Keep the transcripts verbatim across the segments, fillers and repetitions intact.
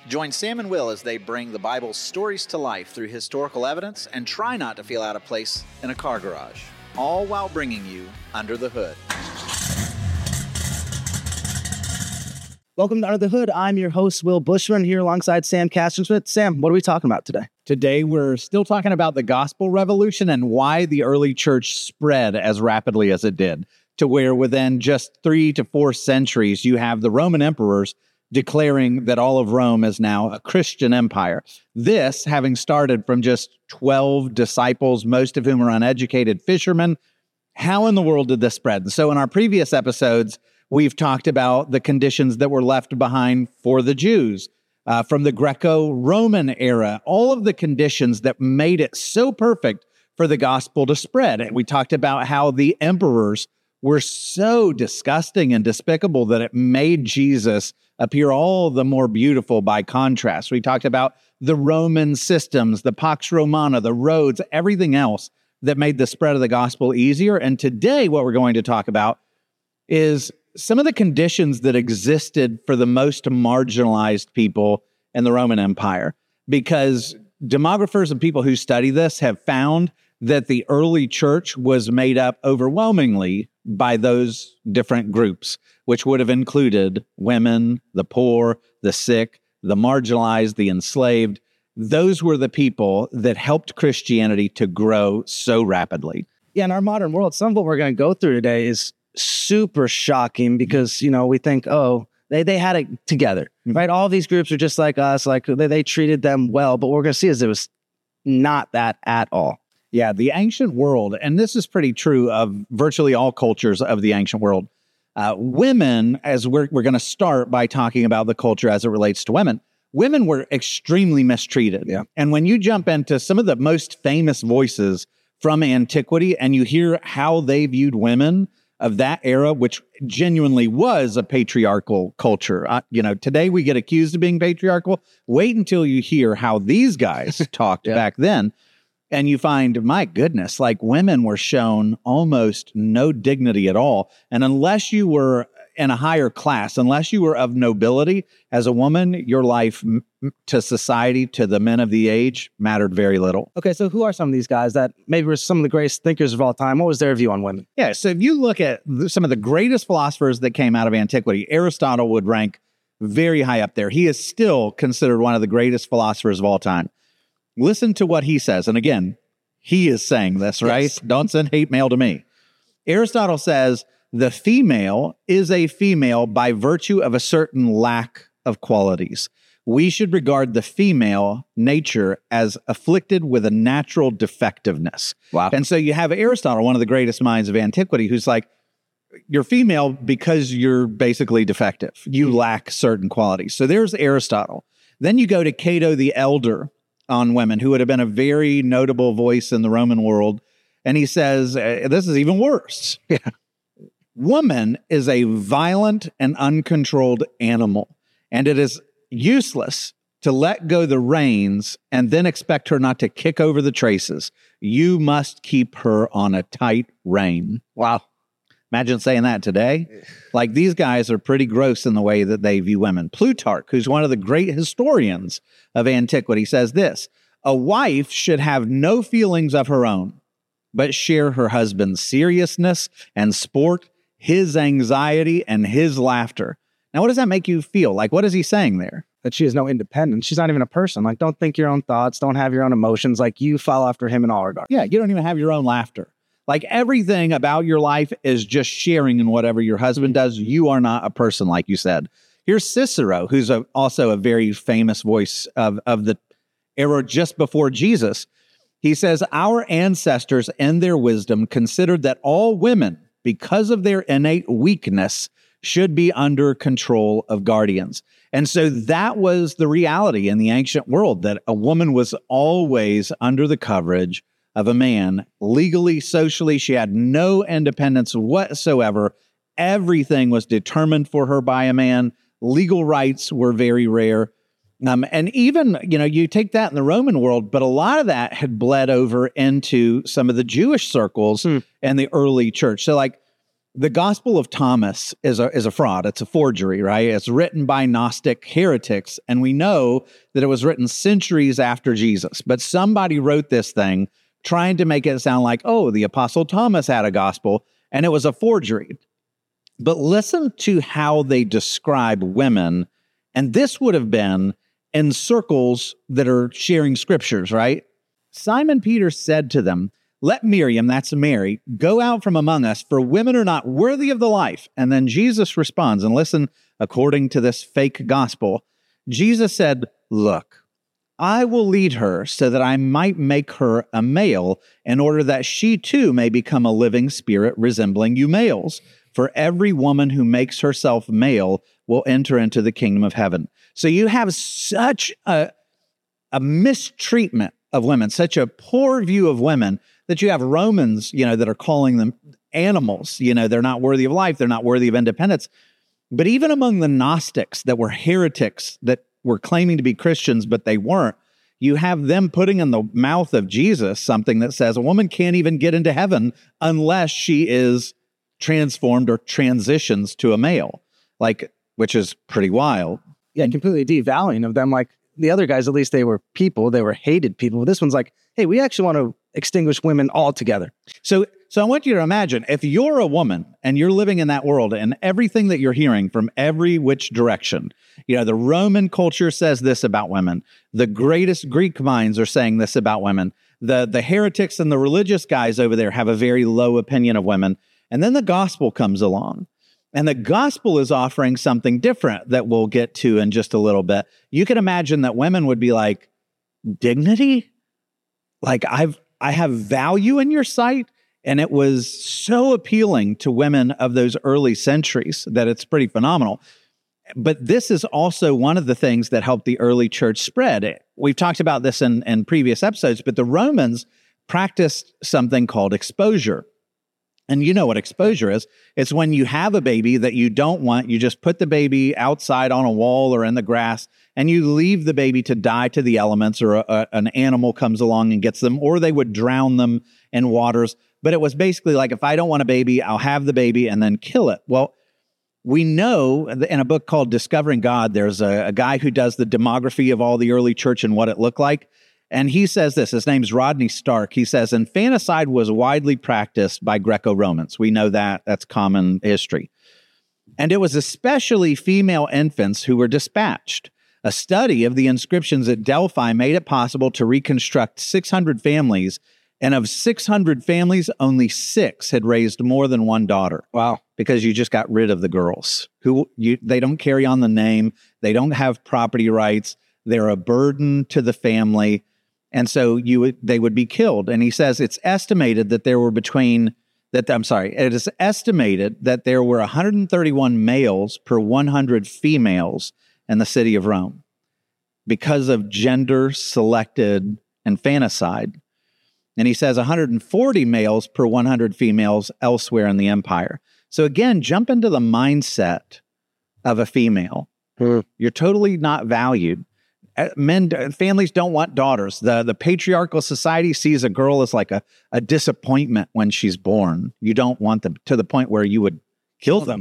Join Sam and Will as they bring the Bible's stories to life through historical evidence and try not to feel out of place in a car garage, all while bringing you Under the Hood. Welcome to Under the Hood. I'm your host, Will Bushman, here alongside Sam Castro-Smith. Sam, what are we talking about today? Today, we're still talking about the gospel revolution and why the early church spread as rapidly as it did, to where within just three to four centuries, you have the Roman emperors declaring that all of Rome is now a Christian empire. This having started from just twelve disciples, most of whom are uneducated fishermen. How in the world did this spread? And so in our previous episodes, we've talked about the conditions that were left behind for the Jews uh, from the Greco-Roman era, all of the conditions that made it so perfect for the gospel to spread. And we talked about how the emperors were so disgusting and despicable that it made Jesus appear all the more beautiful by contrast. We talked about the Roman systems, the Pax Romana, the roads, everything else that made the spread of the gospel easier. And today, what we're going to talk about is some of the conditions that existed for the most marginalized people in the Roman Empire, because demographers and people who study this have found that the early church was made up overwhelmingly by those different groups, which would have included women, the poor, the sick, the marginalized, the enslaved. Those were the people that helped Christianity to grow so rapidly. Yeah, in our modern world, some of what we're going to go through today is super shocking because, you know, we think, oh, they, they had it together, right? All these groups are just like us, like they, they treated them well, but what we're going to see is it was not that at all. Yeah, the ancient world, and this is pretty true of virtually all cultures of the ancient world. Uh, women, as we're, we're going to start by talking about the culture as it relates to women, women were extremely mistreated. Yeah. And when you jump into some of the most famous voices from antiquity and you hear how they viewed women of that era, which genuinely was a patriarchal culture. Uh, you know, today we get accused of being patriarchal. Wait until you hear how these guys talked yeah. back then. And you find, my goodness, like women were shown almost no dignity at all. And unless you were in a higher class, unless you were of nobility as a woman, your life m- to society, to the men of the age, mattered very little. Okay, so who are some of these guys that maybe were some of the greatest thinkers of all time? What was their view on women? Yeah, so if you look at th- some of the greatest philosophers that came out of antiquity, Aristotle would rank very high up there. He is still considered one of the greatest philosophers of all time. Listen to what he says. And again, he is saying this, right? Yes. Don't send hate mail to me. Aristotle says, the female is a female by virtue of a certain lack of qualities. We should regard the female nature as afflicted with a natural defectiveness. Wow. And so you have Aristotle, one of the greatest minds of antiquity, who's like, you're female because you're basically defective. You lack certain qualities. So there's Aristotle. Then you go to Cato the Elder on women, who would have been a very notable voice in the Roman world. And he says, uh, this is even worse. Yeah. Woman is a violent and uncontrolled animal, and it is useless to let go the reins and then expect her not to kick over the traces. You must keep her on a tight rein. Wow. Imagine saying that today. Like, these guys are pretty gross in the way that they view women. Plutarch, who's one of the great historians of antiquity, says this: a wife should have no feelings of her own, but share her husband's seriousness and sport, his anxiety and his laughter. Now, what does that make you feel? Like, what is he saying there? That she has no independence. She's not even a person. Like, don't think your own thoughts. Don't have your own emotions. Like, you follow after him in all regards. Yeah, you don't even have your own laughter. Like, everything about your life is just sharing in whatever your husband does. You are not a person, like you said. Here's Cicero, who's a, also a very famous voice of, of the era just before Jesus. He says, our ancestors in their wisdom considered that all women, because of their innate weakness, should be under control of guardians. And so that was the reality in the ancient world, that a woman was always under the coverage of a man. Legally, socially, she had no independence whatsoever. Everything was determined for her by a man. Legal rights were very rare. Um, and even, you know, you take that in the Roman world, but a lot of that had bled over into some of the Jewish circles hmm. and the early church. So like, the Gospel of Thomas is a, is a fraud. It's a forgery, right? It's written by Gnostic heretics, and we know that it was written centuries after Jesus. But somebody wrote this thing trying to make it sound like, oh, the Apostle Thomas had a gospel, and it was a forgery. But listen to how they describe women, and this would have been in circles that are sharing scriptures, right? Simon Peter said to them, "Let Miriam," that's Mary, "go out from among us, for women are not worthy of the life." And then Jesus responds, and listen, according to this fake gospel, Jesus said, "Look, I will lead her so that I might make her a male, in order that she too may become a living spirit resembling you males. For every woman who makes herself male will enter into the kingdom of heaven." So you have such a, a mistreatment of women, such a poor view of women, that you have Romans, you know, that are calling them animals. You know, they're not worthy of life. They're not worthy of independence. But even among the Gnostics that were heretics, that were claiming to be Christians, but they weren't, you have them putting in the mouth of Jesus something that says a woman can't even get into heaven unless she is transformed or transitions to a male, like, which is pretty wild. Yeah, completely devaluing of them. Like the other guys, at least they were people, they were hated people. This one's like, hey, we actually want to extinguish women altogether. So, so I want you to imagine if you're a woman and you're living in that world, and everything that you're hearing from every which direction, you know, the Roman culture says this about women. The greatest Greek minds are saying this about women. The, the heretics and the religious guys over there have a very low opinion of women. And then the gospel comes along. And the gospel is offering something different that we'll get to in just a little bit. You can imagine that women would be like, dignity? Like, I've, I have value in your sight? And it was so appealing to women of those early centuries that it's pretty phenomenal. But this is also one of the things that helped the early church spread. We've talked about this in, in previous episodes, but the Romans practiced something called exposure. And you know what exposure is. It's when you have a baby that you don't want, you just put the baby outside on a wall or in the grass, and you leave the baby to die to the elements, or a, a, an animal comes along and gets them, or they would drown them in waters. But it was basically like, if I don't want a baby, I'll have the baby and then kill it. Well, we know in a book called Discovering God, there's a, a guy who does the demography of all the early church and what it looked like. And he says this, his name's Rodney Stark. He says, infanticide was widely practiced by Greco-Romans. We know that, that's common history. And it was especially female infants who were dispatched. A study of the inscriptions at Delphi made it possible to reconstruct six hundred families. And of six hundred families, only six had raised more than one daughter. Wow. Because you just got rid of the girls. who you, They don't carry on the name. They don't have property rights. They're a burden to the family. And so you would, they would be killed. And he says it's estimated that there were between, that I'm sorry, it is estimated that there were one hundred thirty-one males per one hundred females in the city of Rome because of gender-selected infanticide. And he says one hundred forty males per one hundred females elsewhere in the empire. So again, jump into the mindset of a female. Hmm. You're totally not valued. Men, families don't want daughters. The, the patriarchal society sees a girl as like a, a disappointment when she's born. You don't want them, to the point where you would kill them.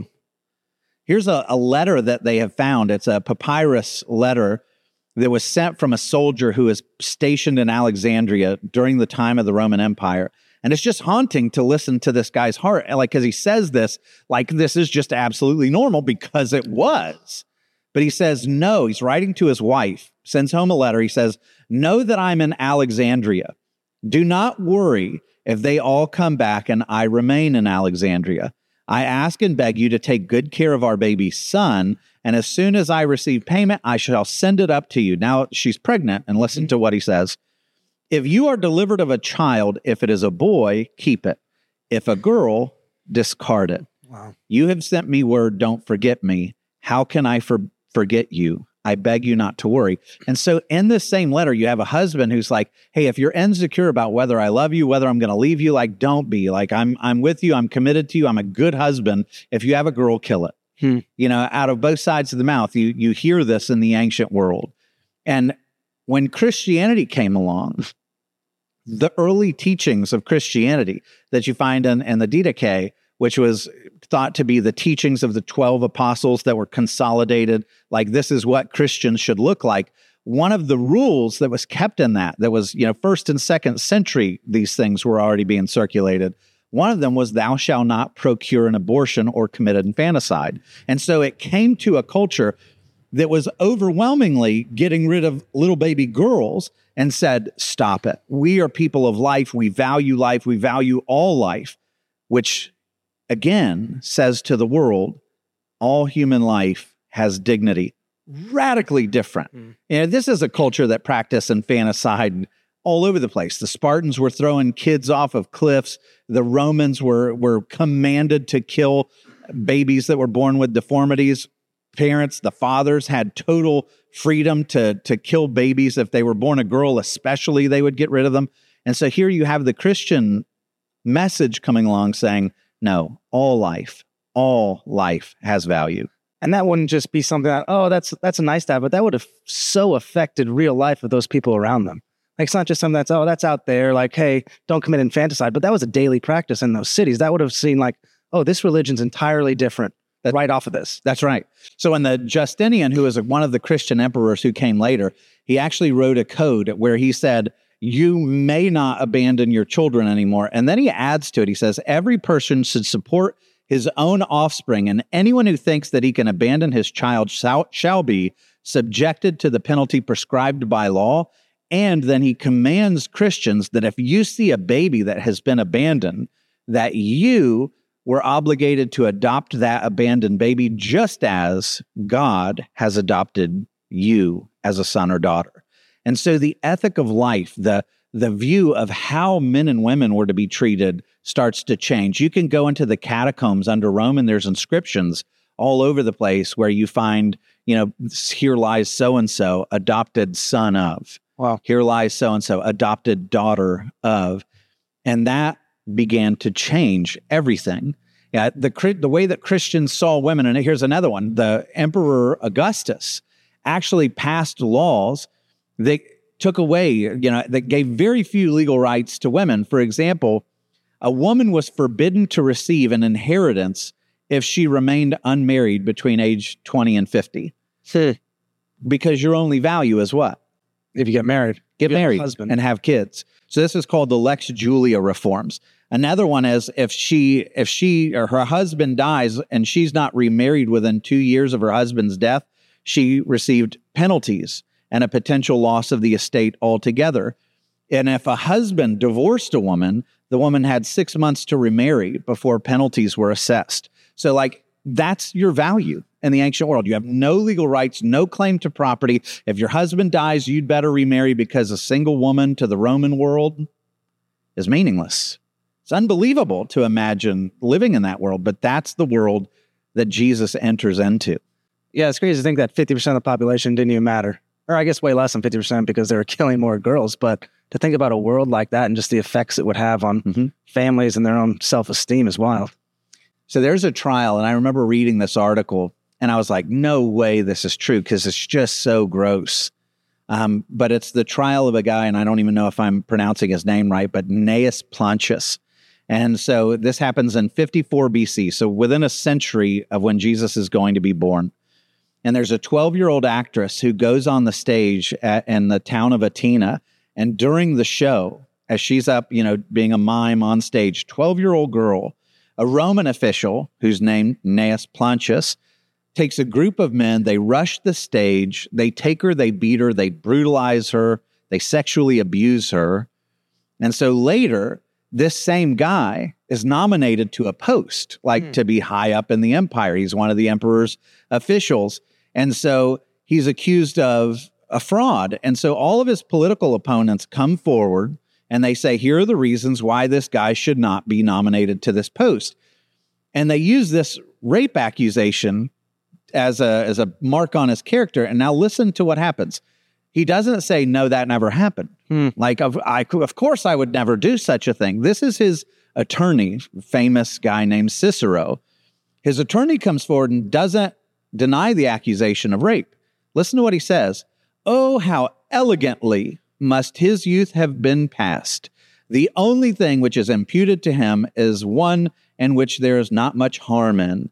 Here's a, a letter that they have found. It's a papyrus letter that was sent from a soldier who was stationed in Alexandria during the time of the Roman Empire. And it's just haunting to listen to this guy's heart, like, because he says this like this is just absolutely normal, because it was. But he says, no, he's writing to his wife, sends home a letter. He says, know that I'm in Alexandria. Do not worry if they all come back and I remain in Alexandria. I ask and beg you to take good care of our baby son, and as soon as I receive payment, I shall send it up to you. Now she's pregnant, and listen to what he says. If you are delivered of a child, if it is a boy, keep it. If a girl, discard it. Wow. You have sent me word, don't forget me. How can I for, forget you? I beg you not to worry. And so in this same letter, you have a husband who's like, hey, if you're insecure about whether I love you, whether I'm going to leave you, like, don't be. Like, I'm I'm with you. I'm committed to you. I'm a good husband. If you have a girl, kill it. Hmm. You know, out of both sides of the mouth, you you hear this in the ancient world. And when Christianity came along, the early teachings of Christianity that you find in, in the Didache which was thought to be the teachings of the twelve apostles that were consolidated. Like, this is what Christians should look like. One of the rules that was kept in that, that was, you know, first and second century, these things were already being circulated. One of them was, thou shalt not procure an abortion or commit infanticide. And so it came to a culture that was overwhelmingly getting rid of little baby girls and said, stop it. We are people of life. We value life. We value all life, which again says to the world, all human life has dignity. Radically different. Mm. You know, this is a culture that practiced infanticide all over the place. The Spartans were throwing kids off of cliffs. The Romans were, were commanded to kill babies that were born with deformities. Parents, the fathers, had total freedom to, to kill babies. If they were born a girl, especially, they would get rid of them. And so here you have the Christian message coming along saying, no, all life, all life has value. And that wouldn't just be something that, oh, that's that's a nice to have, but that would have so affected real life of those people around them. Like, it's not just something that's, oh, that's out there, like, hey, don't commit infanticide, but that was a daily practice in those cities. That would have seen like, oh, this religion's entirely different that, right off of this. That's right. So when the Justinian, who was one of the Christian emperors who came later, he actually wrote a code where he said, you may not abandon your children anymore. And then he adds to it, he says, every person should support his own offspring, and anyone who thinks that he can abandon his child shall, shall be subjected to the penalty prescribed by law. And then he commands Christians that if you see a baby that has been abandoned, that you were obligated to adopt that abandoned baby just as God has adopted you as a son or daughter. And so the ethic of life, the the view of how men and women were to be treated starts to change. You can go into the catacombs under Rome, and there's inscriptions all over the place where you find, you know, here lies so-and-so, adopted son of. Wow. Here lies so-and-so, adopted daughter of. And that began to change everything. Yeah, the the way that Christians saw women, and here's another one, the Emperor Augustus actually passed laws that took away, you know, that gave very few legal rights to women. For example, a woman was forbidden to receive an inheritance if she remained unmarried between age twenty and fifty. Because your only value is what? If you get married. Get married and have kids. So this is called the Lex Julia reforms. Another one is if she, if she or her husband dies and she's not remarried within two years of her husband's death, she received penalties and a potential loss of the estate altogether. And if a husband divorced a woman, the woman had six months to remarry before penalties were assessed. So, like, that's your value in the ancient world. You have no legal rights, no claim to property. If your husband dies, you'd better remarry, because a single woman to the Roman world is meaningless. It's unbelievable to imagine living in that world, but that's the world that Jesus enters into. Yeah, it's crazy to think that fifty percent of the population didn't even matter. Or I guess way less than fifty percent because they were killing more girls. But to think about a world like that and just the effects it would have on mm-hmm. families and their own self-esteem is wild. So there's a trial, and I remember reading this article, and I was like, no way this is true, because it's just so gross. Um, but it's the trial of a guy, and I don't even know if I'm pronouncing his name right, but Gnaeus Plancius. And so this happens in fifty-four B C, so within a century of when Jesus is going to be born. And there's a twelve-year-old actress who goes on the stage at, in the town of Athena. And during the show, as she's up, you know, being a mime on stage, twelve-year-old girl, a Roman official who's named Gnaeus Plancius, takes a group of men, they rush the stage, they take her, they beat her, they brutalize her, they sexually abuse her. And so later, this same guy is nominated to a post, like hmm. to be high up in the empire. He's one of the emperor's officials. And so he's accused of a fraud. And so all of his political opponents come forward and they say, here are the reasons why this guy should not be nominated to this post. And they use this rape accusation as a, as a mark on his character. And now listen to what happens. He doesn't say, no, that never happened. Hmm. Like, of, I, of course I would never do such a thing. This is his attorney, famous guy named Cicero. His attorney comes forward and doesn't deny the accusation of rape. Listen to what he says. Oh, how elegantly must his youth have been passed. The only thing which is imputed to him is one and which there is not much harm in.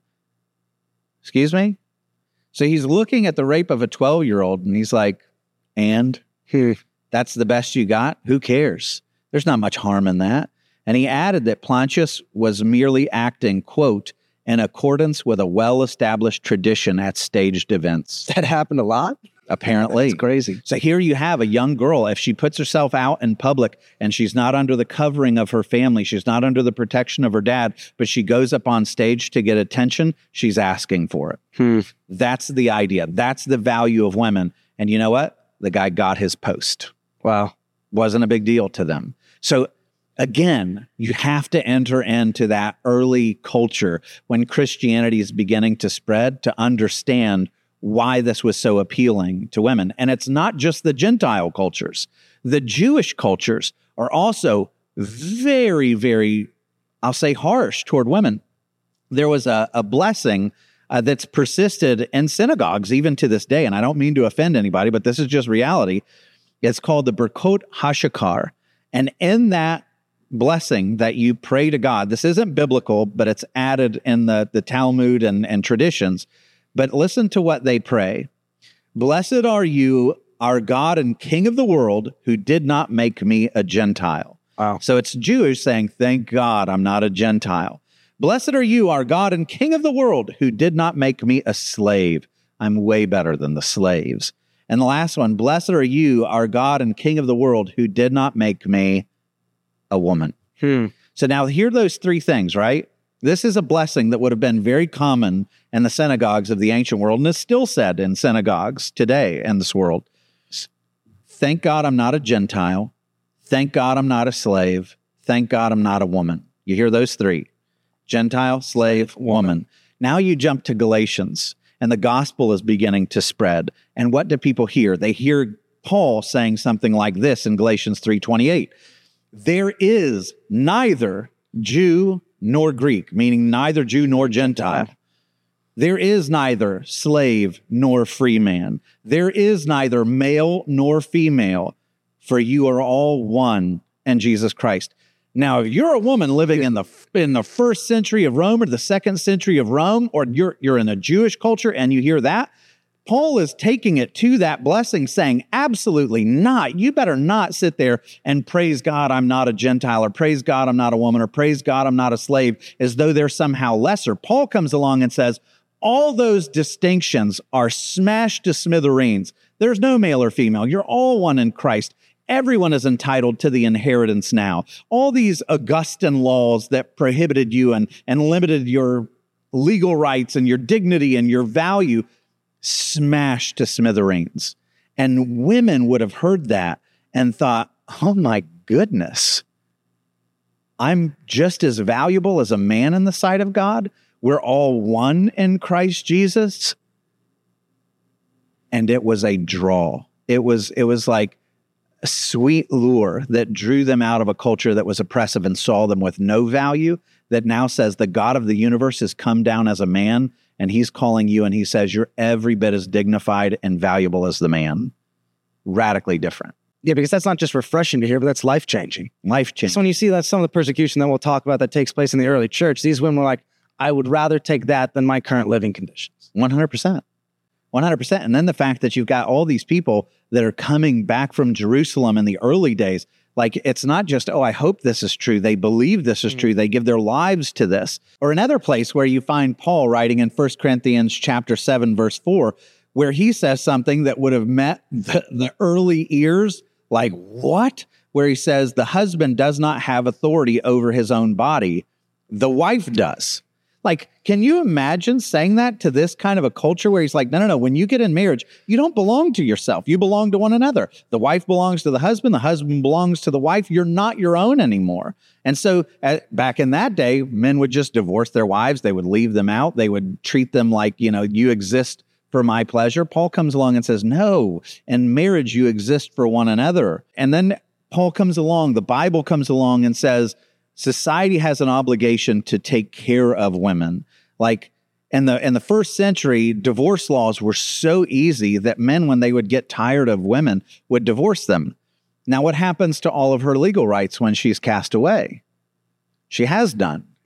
Excuse me? So he's looking at the rape of a twelve-year-old, and he's like, and? Hmm. That's the best you got? Who cares? There's not much harm in that. And he added that Plancius was merely acting, quote, in accordance with a well-established tradition at staged events. That happened a lot? Apparently. It's crazy. So here you have a young girl. If she puts herself out in public and she's not under the covering of her family, she's not under the protection of her dad, but she goes up on stage to get attention, she's asking for it. Hmm. That's the idea. That's the value of women. And you know what? The guy got his post. Wow. Wasn't a big deal to them. So again, you have to enter into that early culture when Christianity is beginning to spread to understand why this was so appealing to women. And it's not just the Gentile cultures. The Jewish cultures are also very, very, I'll say, harsh toward women. There was a, a blessing uh, that's persisted in synagogues even to this day. And I don't mean to offend anybody, but this is just reality. It's called the Birkot HaShachar. And in that blessing that you pray to God, this isn't biblical, but it's added in the, the Talmud and, and traditions. But listen to what they pray. Blessed are you, our God and King of the world, who did not make me a Gentile. Wow. So it's Jewish saying, thank God I'm not a Gentile. Blessed are you, our God and King of the world, who did not make me a slave. I'm way better than the slaves. And the last one, blessed are you, our God and King of the world, who did not make me a woman. Hmm. So now hear those three things, right? This is a blessing that would have been very common in the synagogues of the ancient world, and is still said in synagogues today in this world. Thank God I'm not a Gentile. Thank God I'm not a slave. Thank God I'm not a woman. You hear those three. Gentile, slave, woman. Now you jump to Galatians, and the gospel is beginning to spread. And what do people hear? They hear Paul saying something like this in Galatians three twenty-eight. There is neither Jew nor Greek, meaning neither Jew nor Gentile. There is neither slave nor free man. There is neither male nor female, for you are all one in Jesus Christ. Now, if you're a woman living in the in the first century of Rome or the second century of Rome, or you're you're in a Jewish culture and you hear that, Paul is taking it to that blessing, saying, absolutely not. You better not sit there and praise God, I'm not a Gentile, or praise God, I'm not a woman, or praise God, I'm not a slave, as though they're somehow lesser. Paul comes along and says, all those distinctions are smashed to smithereens. There's no male or female. You're all one in Christ. Everyone is entitled to the inheritance now. All these Augustan laws that prohibited you and, and limited your legal rights and your dignity and your value, smashed to smithereens. And women would have heard that and thought, oh my goodness, I'm just as valuable as a man in the sight of God. We're all one in Christ Jesus. And it was a draw. It was, it was like a sweet lure that drew them out of a culture that was oppressive and saw them with no value, that now says the God of the universe has come down as a man, and he's calling you, and he says you're every bit as dignified and valuable as the man. Radically different. Yeah, because that's not just refreshing to hear, but that's life-changing. Life-changing. So when you see that some of the persecution that we'll talk about that takes place in the early church, these women were like, I would rather take that than my current living conditions. one hundred percent. one hundred percent. And then the fact that you've got all these people that are coming back from Jerusalem in the early days, like it's not just, oh, I hope this is true. They believe this is mm-hmm. true. They give their lives to this. Or another place where you find Paul writing in First Corinthians chapter seven, verse four, where he says something that would have met the, the early ears, like what? Where he says the husband does not have authority over his own body. The wife does. Like, can you imagine saying that to this kind of a culture where he's like, no, no, no, when you get in marriage, you don't belong to yourself. You belong to one another. The wife belongs to the husband. The husband belongs to the wife. You're not your own anymore. And so uh, back in that day, men would just divorce their wives. They would leave them out. They would treat them like, you know, you exist for my pleasure. Paul comes along and says, no, in marriage, you exist for one another. And then Paul comes along, the Bible comes along and says, society has an obligation to take care of women. Like in the in the first century, divorce laws were so easy that men, when they would get tired of women, would divorce them. Now, what happens to all of her legal rights when she's cast away? She has done.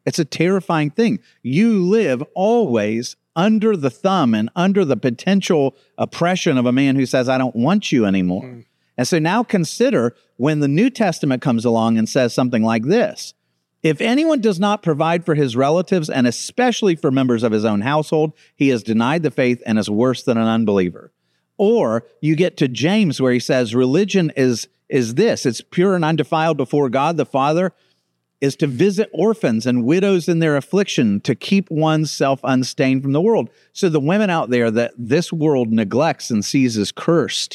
It's a terrifying thing. You live always under the thumb and under the potential oppression of a man who says, I don't want you anymore. Mm. And so now consider when the New Testament comes along and says something like this: if anyone does not provide for his relatives, and especially for members of his own household, he has denied the faith and is worse than an unbeliever. Or you get to James where he says, religion is, is this, it's pure and undefiled before God the Father, is to visit orphans and widows in their affliction, to keep oneself unstained from the world. So the women out there that this world neglects and sees as cursed,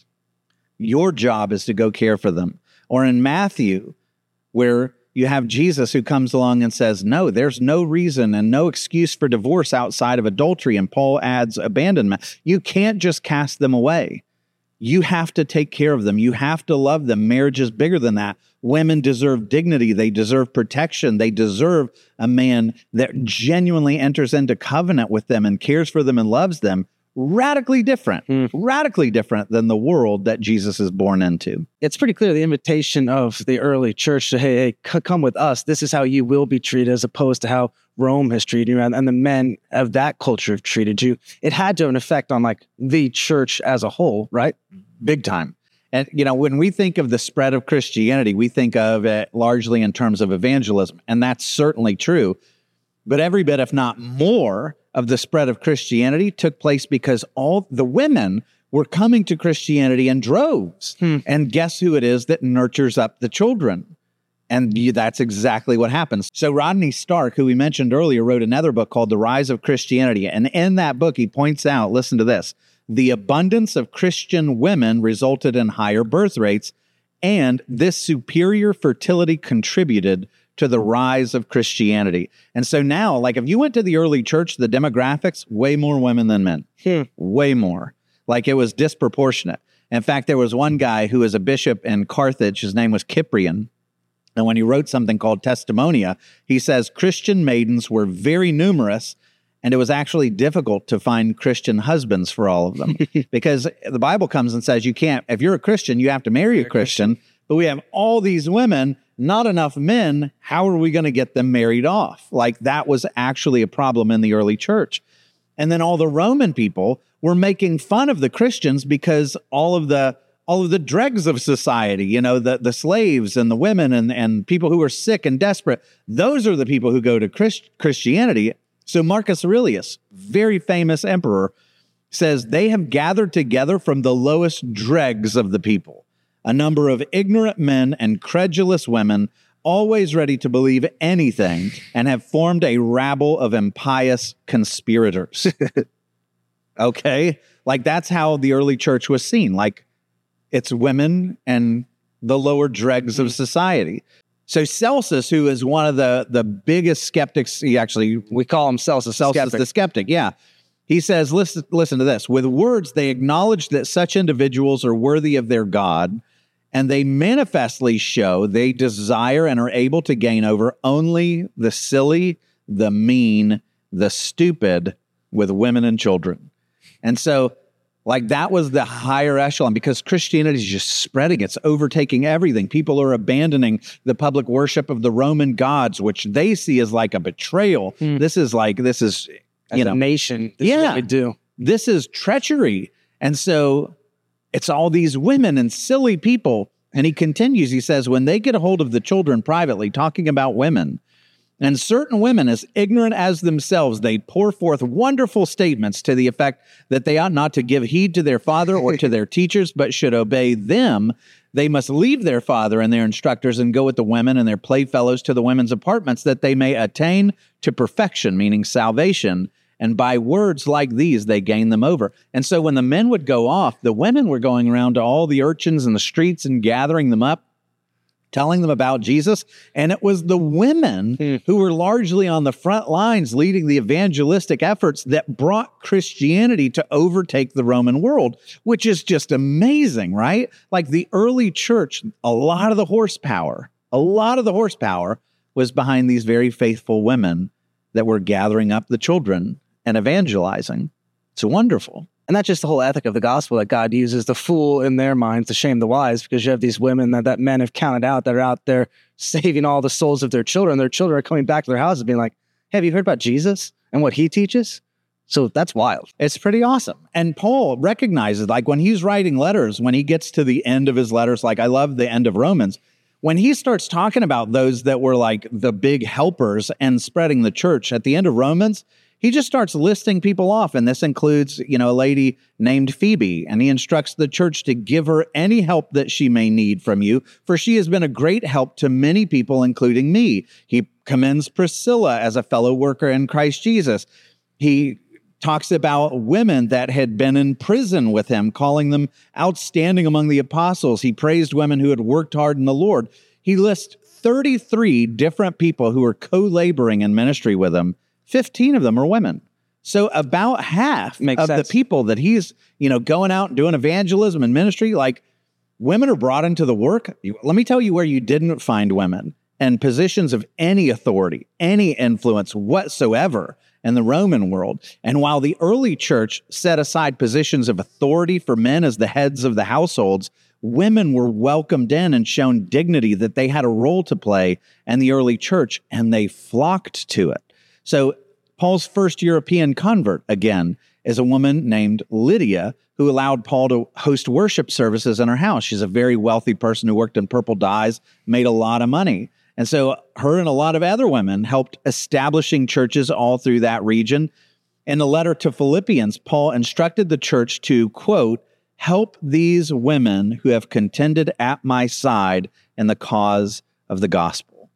your job is to go care for them. Or in Matthew, where you have Jesus who comes along and says, no, there's no reason and no excuse for divorce outside of adultery. And Paul adds abandonment. You can't just cast them away. You have to take care of them. You have to love them. Marriage is bigger than that. Women deserve dignity. They deserve protection. They deserve a man that genuinely enters into covenant with them and cares for them and loves them. Radically different, mm. radically different than the world that Jesus is born into. It's pretty clear the invitation of the early church to, hey, hey, c- come with us. This is how you will be treated, as opposed to how Rome has treated you and, and the men of that culture have treated you. It had to have an effect on like the church as a whole, right? Big time. And, you know, when we think of the spread of Christianity, we think of it largely in terms of evangelism, and that's certainly true. But every bit, if not more, of the spread of Christianity took place because all the women were coming to Christianity in droves. Hmm. And guess who it is that nurtures up the children? And you, that's exactly what happens. So Rodney Stark, who we mentioned earlier, wrote another book called The Rise of Christianity. And in that book, he points out, listen to this, the abundance of Christian women resulted in higher birth rates, and this superior fertility contributed to the rise of Christianity. And so now, like if you went to the early church, the demographics, way more women than men. Hmm. Way more. Like it was disproportionate. In fact, there was one guy who was a bishop in Carthage. His name was Cyprian. And when he wrote something called Testimonia, he says Christian maidens were very numerous, and it was actually difficult to find Christian husbands for all of them. Because the Bible comes and says you can't, if you're a Christian, you have to marry a Christian. But we have all these women, not enough men. How are we going to get them married off? Like that was actually a problem in the early church. And then all the Roman people were making fun of the Christians because all of the all of the dregs of society, you know, the, the slaves and the women and, and people who are sick and desperate, those are the people who go to Christ, Christianity. So Marcus Aurelius, very famous emperor, says they have gathered together from the lowest dregs of the people, a number of ignorant men and credulous women, always ready to believe anything, and have formed a rabble of impious conspirators. Okay? Like that's how the early church was seen. Like it's women and the lower dregs of society. So Celsus, who is one of the, the biggest skeptics, he actually, we call him Celsus, Celsus skeptic. the skeptic, yeah. He says, listen, listen to this. With words, they acknowledge that such individuals are worthy of their God, and they manifestly show they desire and are able to gain over only the silly, the mean, the stupid with women and children. And so, like, that was the higher echelon because Christianity is just spreading. It's overtaking everything. People are abandoning the public worship of the Roman gods, which they see as like a betrayal. Mm. This is like, this is, you as know. a nation, this yeah, is what we do. This is treachery. And so it's all these women and silly people. And he continues, he says, when they get a hold of the children privately, talking about women, and certain women, as ignorant as themselves, they pour forth wonderful statements to the effect that they ought not to give heed to their father or to their teachers, but should obey them. They must leave their father and their instructors and go with the women and their playfellows to the women's apartments, that they may attain to perfection, meaning salvation. And by words like these, they gain them over. And so when the men would go off, the women were going around to all the urchins in the streets and gathering them up, telling them about Jesus. And it was the women mm. who were largely on the front lines leading the evangelistic efforts that brought Christianity to overtake the Roman world, which is just amazing, right? Like the early church, a lot of the horsepower, a lot of the horsepower was behind these very faithful women that were gathering up the children and evangelizing. It's wonderful. And that's just the whole ethic of the gospel, that God uses the fool in their minds to shame the wise, because you have these women that, that men have counted out that are out there saving all the souls of their children. Their children are coming back to their houses being like, hey, have you heard about Jesus and what he teaches? So that's wild. It's pretty awesome. And Paul recognizes, like when he's writing letters, when he gets to the end of his letters, like I love the end of Romans, when he starts talking about those that were like the big helpers and spreading the church at the end of Romans, he just starts listing people off. And this includes, you know, a lady named Phoebe, and he instructs the church to give her any help that she may need from you, for she has been a great help to many people, including me. He commends Priscilla as a fellow worker in Christ Jesus. He talks about women that had been in prison with him, calling them outstanding among the apostles. He praised women who had worked hard in the Lord. He lists thirty-three different people who were co-laboring in ministry with him. fifteen of them are women. So about half Makes of sense. the people that he's, you know, going out and doing evangelism and ministry, like women are brought into the work. Let me tell you where you didn't find women in positions of any authority, any influence whatsoever in the Roman world. And while the early church set aside positions of authority for men as the heads of the households, women were welcomed in and shown dignity, that they had a role to play in the early church, and they flocked to it. So Paul's first European convert, again, is a woman named Lydia, who allowed Paul to host worship services in her house. She's a very wealthy person who worked in purple dyes, made a lot of money. And so her and a lot of other women helped establishing churches all through that region. In the letter to Philippians, Paul instructed the church to, quote, help these women who have contended at my side in the cause of the gospel.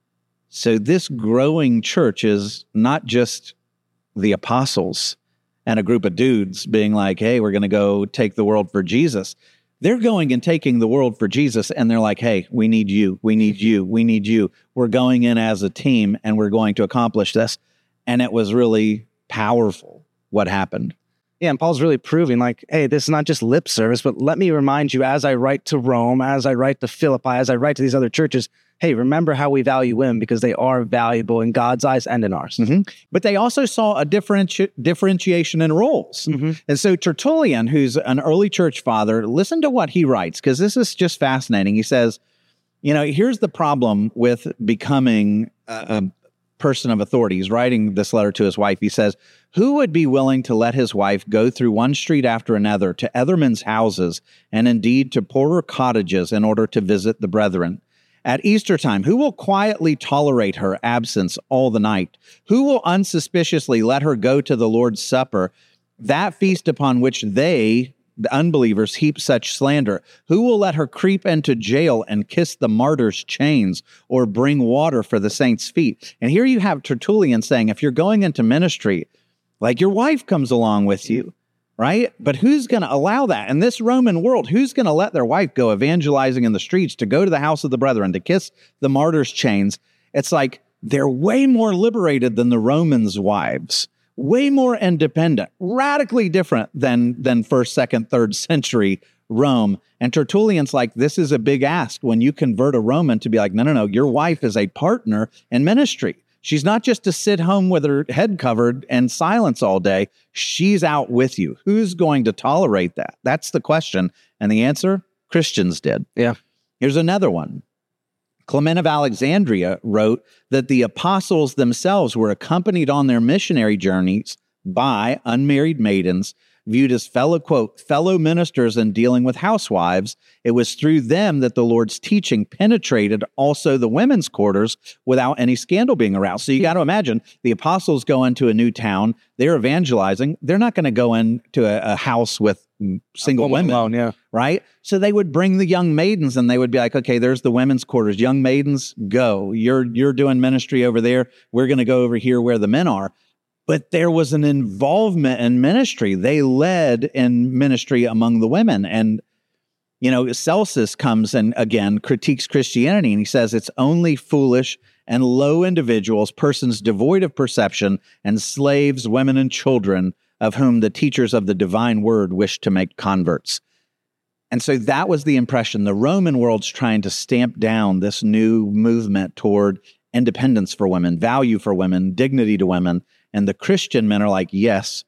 So this growing church is not just the apostles and a group of dudes being like, hey, we're going to go take the world for Jesus. They're going and taking the world for Jesus, and they're like, hey, we need you, we need you, we need you. We're going in as a team, and we're going to accomplish this. And it was really powerful what happened. Yeah, and Paul's really proving like, hey, this is not just lip service, but let me remind you, as I write to Rome, as I write to Philippi, as I write to these other churches, hey, remember how we value women, because they are valuable in God's eyes and in ours. Mm-hmm. But they also saw a differenti- differentiation in roles. Mm-hmm. And so Tertullian, who's an early church father, listen to what he writes, because this is just fascinating. He says, you know, here's the problem with becoming a, a person of authority. He's writing this letter to his wife. He says, who would be willing to let his wife go through one street after another to other men's houses, and indeed to poorer cottages, in order to visit the brethren? At Easter time, who will quietly tolerate her absence all the night? Who will unsuspiciously let her go to the Lord's Supper, that feast upon which they, the unbelievers, heap such slander? Who will let her creep into jail and kiss the martyr's chains, or bring water for the saints' feet? And here you have Tertullian saying, if you're going into ministry, like your wife comes along with you, right? But who's going to allow that? In this Roman world, who's going to let their wife go evangelizing in the streets, to go to the house of the brethren, to kiss the martyr's chains? It's like they're way more liberated than the Romans' wives, way more independent, radically different than, than first, second, third century Rome. And Tertullian's like, this is a big ask when you convert a Roman to be like, no, no, no, your wife is a partner in ministry. She's not just to sit home with her head covered and silence all day. She's out with you. Who's going to tolerate that? That's the question. And the answer, Christians did. Yeah. Here's another one. Clement of Alexandria wrote that the apostles themselves were accompanied on their missionary journeys by unmarried maidens, viewed as fellow, quote, fellow ministers in dealing with housewives. It was through them that the Lord's teaching penetrated also the women's quarters without any scandal being aroused. So you got to imagine the apostles go into a new town, they're evangelizing. They're not going to go into a, a house with single women, alone, yeah. right? So they would bring the young maidens, and they would be like, okay, there's the women's quarters. Young maidens, go. You're, you're doing ministry over there. We're going to go over here where the men are. But there was an involvement in ministry. They led in ministry among the women. And, you know, Celsus comes and, again, critiques Christianity, and he says it's only foolish and low individuals, persons devoid of perception, and slaves, women, and children, of whom the teachers of the divine word wish to make converts. And so that was the impression. The Roman world's trying to stamp down this new movement toward independence for women, value for women, dignity to women. And the Christian men are like, yes,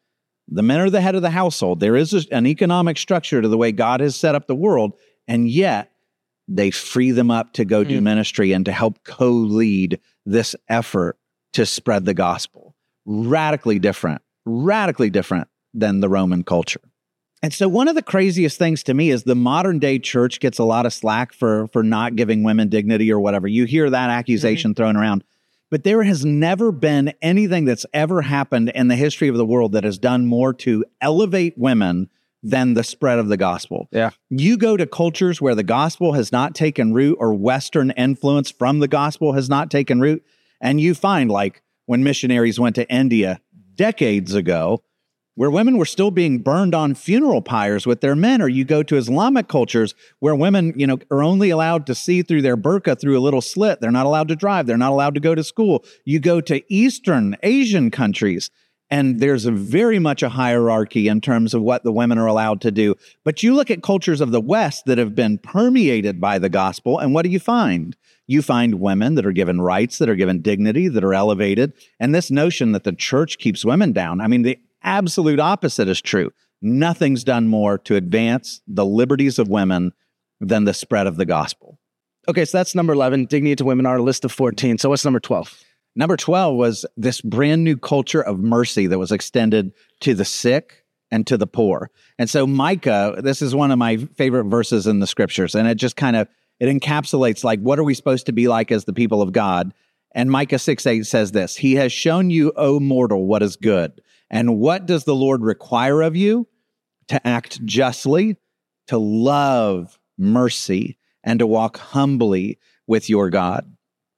The men are the head of the household. There is a, an economic structure to the way God has set up the world, and yet they free them up to go do mm. ministry and to help co-lead this effort to spread the gospel. Radically different, radically different than the Roman culture. And so one of the craziest things to me is the modern day church gets a lot of slack for, for not giving women dignity or whatever. You hear that accusation mm-hmm. thrown around. But there has never been anything that's ever happened in the history of the world that has done more to elevate women than the spread of the gospel. Yeah. You go to cultures where the gospel has not taken root or Western influence from the gospel has not taken root, and you find, like when missionaries went to India decades ago, where women were still being burned on funeral pyres with their men, or you go to Islamic cultures where women, you know, are only allowed to see through their burqa through a little slit. They're not allowed to drive. They're not allowed to go to school. You go to Eastern Asian countries, and there's a very much a hierarchy in terms of what the women are allowed to do. But you look at cultures of the West that have been permeated by the gospel, and what do you find? You find women that are given rights, that are given dignity, that are elevated. And this notion that the church keeps women down, I mean, the absolute opposite is true. Nothing's done more to advance the liberties of women than the spread of the gospel. Okay, so that's number eleven, dignity to women, our list of fourteen. So what's number twelve? Number twelve was this brand new culture of mercy that was extended to the sick and to the poor. And so Micah, this is one of my favorite verses in the scriptures, and it just kind of, it encapsulates like, what are we supposed to be like as the people of God? And Micah six eight says this, "He has shown you, O mortal, what is good. And what does the Lord require of you? To act justly, to love mercy, and to walk humbly with your God."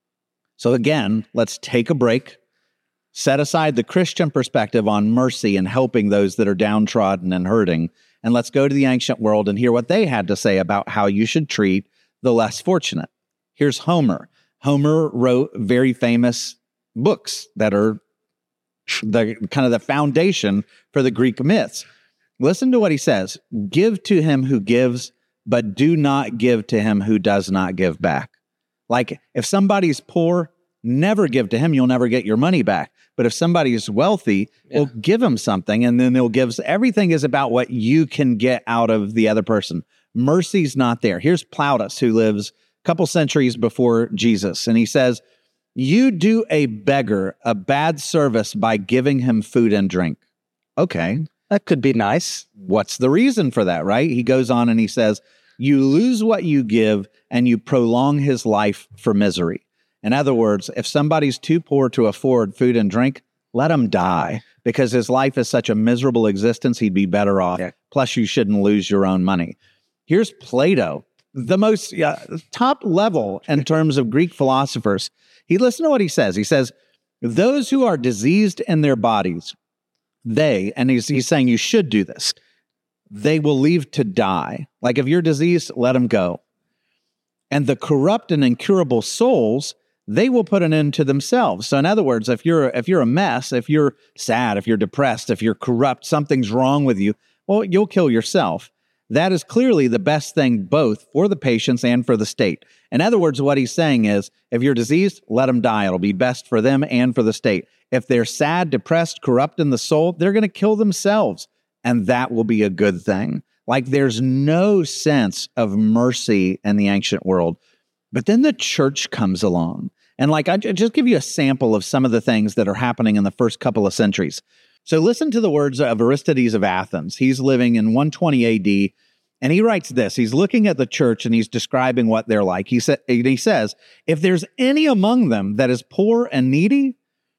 So again, let's take a break, set aside the Christian perspective on mercy and helping those that are downtrodden and hurting, and let's go to the ancient world and hear what they had to say about how you should treat the less fortunate. Here's Homer. Homer wrote very famous books that are the kind of the foundation for the Greek myths. Listen to what he says. "Give to him who gives, but do not give to him who does not give back." Like, if somebody's poor, never give to him. You'll never get your money back. But if somebody is wealthy, yeah. well, give him something, and then they'll give. Everything is about what you can get out of the other person. Mercy's not there. Here's Plautus, who lives a couple centuries before Jesus, and he says, "You do a beggar a bad service by giving him food and drink." Okay. That could be nice. What's the reason for that, right? He goes on and he says, "You lose what you give and you prolong his life for misery." In other words, if somebody's too poor to afford food and drink, let him die, because his life is such a miserable existence, he'd be better off. Yeah. Plus, you shouldn't lose your own money. Here's Plato, the most uh, top level in terms of Greek philosophers. He listen to what he says. He says, "Those who are diseased in their bodies, they," and he's, he's saying you should do this, "they will leave to die." Like, if you're diseased, let them go. "And the corrupt and incurable souls, they will put an end to themselves." So in other words, if you're if you're a mess, if you're sad, if you're depressed, if you're corrupt, something's wrong with you, well, you'll kill yourself. That is clearly the best thing both for the patients and for the state. In other words, what he's saying is, if you're diseased, let them die. It'll be best for them and for the state. If they're sad, depressed, corrupt in the soul, they're going to kill themselves, and that will be a good thing. Like, there's no sense of mercy in the ancient world. But then the church comes along. And like, I just give you a sample of some of the things that are happening in the first couple of centuries. So listen to the words of Aristides of Athens. He's living in one twenty A D, and he writes this. He's looking at the church, and he's describing what they're like. He, sa- he says, "If there's any among them that is poor and needy,"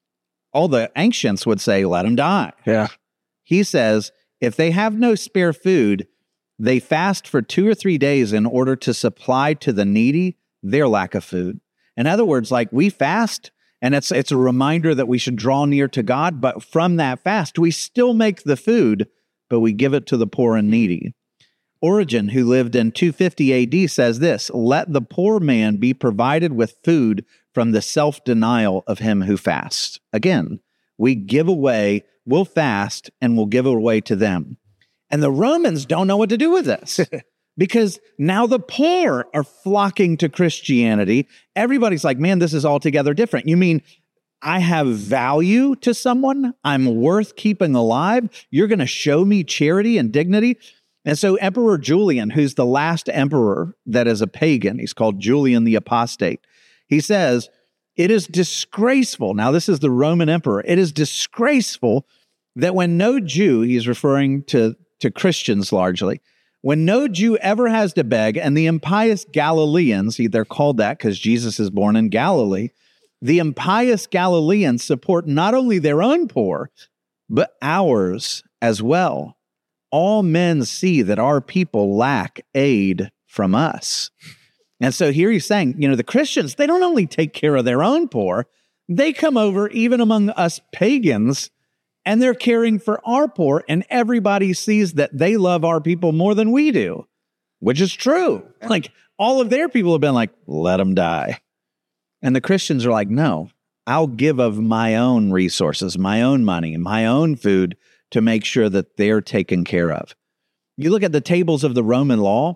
all the ancients would say, "Let him die." Yeah. He says, "If they have no spare food, they fast for two or three days in order to supply to the needy their lack of food." In other words, like, we fast, and it's it's a reminder that we should draw near to God, but from that fast, we still make the food, but we give it to the poor and needy. Origen, who lived in two fifty A D, says this, "Let the poor man be provided with food from the self-denial of him who fasts." Again, we give away, we'll fast, and we'll give it away to them. And the Romans don't know what to do with this. Because now the poor are flocking to Christianity. Everybody's like, man, this is altogether different. You mean I have value to someone. I'm worth keeping alive. You're going to show me charity and dignity. And so Emperor Julian, who's the last emperor that is a pagan, he's called Julian the Apostate. He says, it is disgraceful. Now, this is the Roman emperor. It is disgraceful that when no Jew, he's referring to, to Christians largely, when no Jew ever has to beg, and the impious Galileans, they're called that because Jesus is born in Galilee, the impious Galileans support not only their own poor, but ours as well. All men see that our people lack aid from us. And so here he's saying, you know, the Christians, they don't only take care of their own poor, they come over even among us pagans, and they're caring for our poor, and everybody sees that they love our people more than we do, which is true. Like, all of their people have been like, let them die. And the Christians are like, no, I'll give of my own resources, my own money, my own food to make sure that they're taken care of. You look at the tables of the Roman law,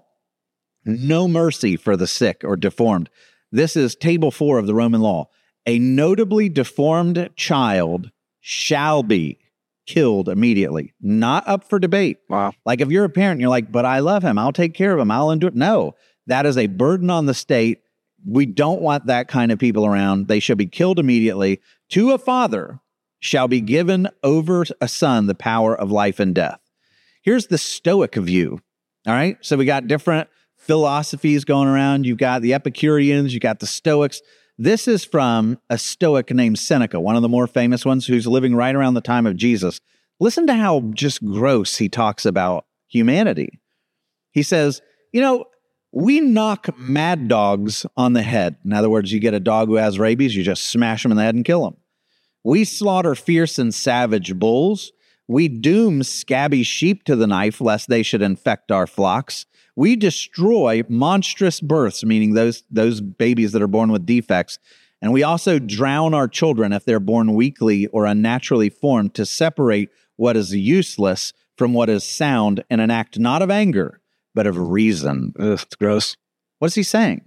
no mercy for the sick or deformed. This is table four of the Roman law. A notably deformed child shall be killed immediately, not up for debate. Wow. Like if you're a parent, you're like, but I love him. I'll take care of him. I'll endure. No, that is a burden on the state. We don't want that kind of people around. They shall be killed immediately. To a father shall be given over a son the power of life and death. Here's the Stoic view. All right. So we got different philosophies going around. You've got the Epicureans, you got the Stoics. This is from a Stoic named Seneca, one of the more famous ones, who's living right around the time of Jesus. Listen to how just gross he talks about humanity. He says, you know, we knock mad dogs on the head. In other words, you get a dog who has rabies, you just smash him in the head and kill him. We slaughter fierce and savage bulls. We doom scabby sheep to the knife, lest they should infect our flocks. We destroy monstrous births, meaning those, those babies that are born with defects. And we also drown our children if they're born weakly or unnaturally formed, to separate what is useless from what is sound in an act not of anger, but of reason. Ugh, it's gross. What is he saying?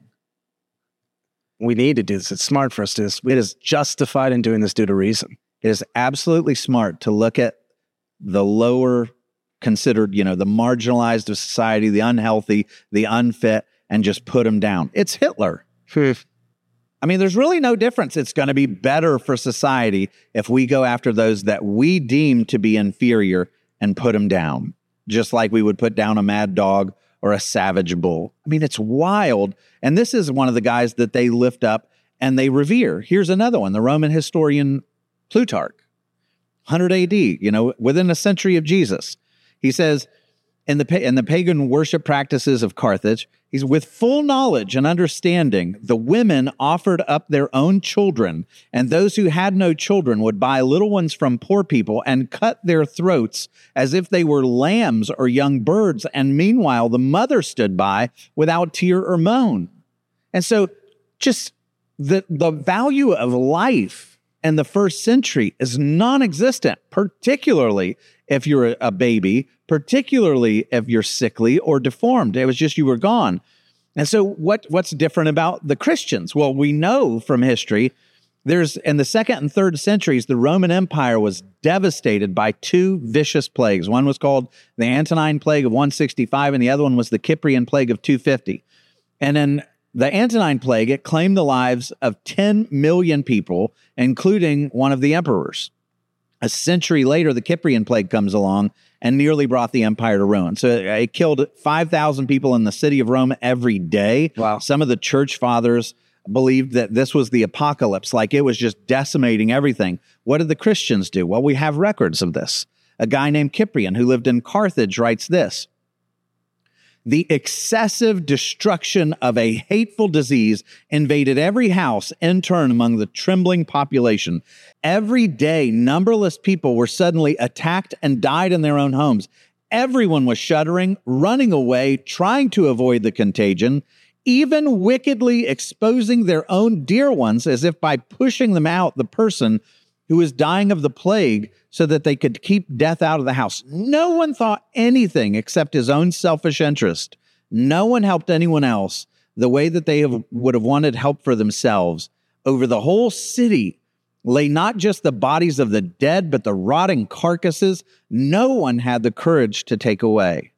We need to do this. It's smart for us to do this. It is justified in doing this due to reason. It is absolutely smart to look at the lower considered, you know, the marginalized of society, the unhealthy, the unfit, and just put them down. It's Hitler. I mean, there's really no difference. It's going to be better for society if we go after those that we deem to be inferior and put them down, just like we would put down a mad dog or a savage bull. I mean, it's wild. And this is one of the guys that they lift up and they revere. Here's another one, the Roman historian Plutarch, one hundred A D, you know, within a century of Jesus. He says, in the, in the pagan worship practices of Carthage, he's with full knowledge and understanding, the women offered up their own children, and those who had no children would buy little ones from poor people and cut their throats as if they were lambs or young birds. And meanwhile, the mother stood by without tear or moan. And so just the, the value of life in the first century is non-existent, particularly if you're a baby, particularly if you're sickly or deformed. It was just you were gone. And so what, what's different about the Christians? Well, we know from history, there's in the second and third centuries, the Roman Empire was devastated by two vicious plagues. One was called the Antonine Plague of one sixty-five, and the other one was the Cyprian Plague of two fifty. And in the Antonine Plague, it claimed the lives of ten million people, including one of the emperors. A century later, the Cyprian Plague comes along and nearly brought the empire to ruin. So it killed five thousand people in the city of Rome every day. Wow. Some of the church fathers believed that this was the apocalypse, like it was just decimating everything. What did the Christians do? Well, we have records of this. A guy named Cyprian, who lived in Carthage, writes this: the excessive destruction of a hateful disease invaded every house in turn among the trembling population. Every day, numberless people were suddenly attacked and died in their own homes. Everyone was shuddering, running away, trying to avoid the contagion, even wickedly exposing their own dear ones, as if by pushing them out, the person who was dying of the plague, so that they could keep death out of the house. No one thought anything except his own selfish interest. No one helped anyone else the way that they have, would have wanted help for themselves. Over the whole city, lay not just the bodies of the dead, but the rotting carcasses no one had the courage to take away.